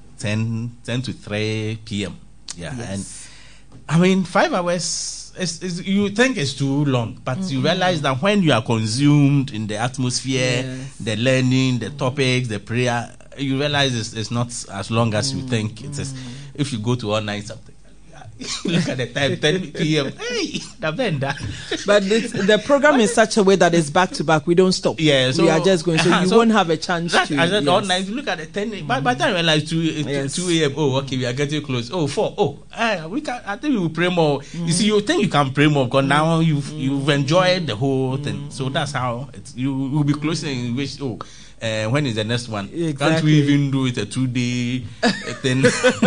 ten, ten to three p.m. Yeah. Yes. And I mean, five hours, is, is, you think it's too long, but you realize that when you are consumed in the atmosphere, Yes. the learning, the topics, the prayer, you realize it's, it's not as long as you think it is. If you go to all night something, look at the time, ten p.m. Hey, the vendor. But it's, the program is such a way that it's back to back. We don't stop. Yeah, so- we are just going. So uh-huh, you so won't have a chance That, to. I said all yes. night. You look at the ten. By, by the time you realize two, Yes. two a.m. Oh, okay, we are getting close. Oh, four. Oh, uh, we can. I think we will pray more. You see, you think you can pray more because now you've you've enjoyed the whole thing. So that's how it's, you will be closing in which oh. Uh, when is the next one? Can't Exactly. we even do it a two-day thing?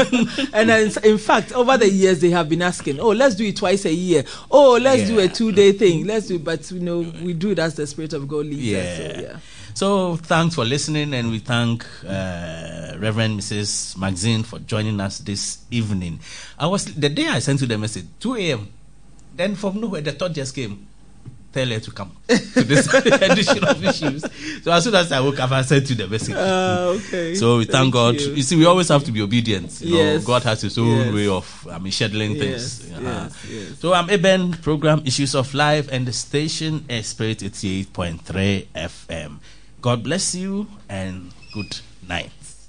And then, in fact, over the years they have been asking, "Oh, let's do it twice a year. Oh, let's do a Yeah. two-day thing. Let's do." But you know, we do it as the Spirit of God leads us. So, Yeah. yeah. So thanks for listening, and we thank uh, Reverend Missus Maxine for joining us this evening. I was the day I sent you the message, two a.m. Then from nowhere the thought just came. Tell her to come to this edition of Issues. So as soon as I woke up, I sent you the message. Uh, okay. So we thank, God. you. You. see, we always have to be obedient. You Yes. know, God has His own Yes. way of, I mean, scheduling Yes, things. Uh-huh. yes, yes. So I'm Eben, program Issues of Life, and the station is Spirit eighty-eight point three F M. God bless you and good night.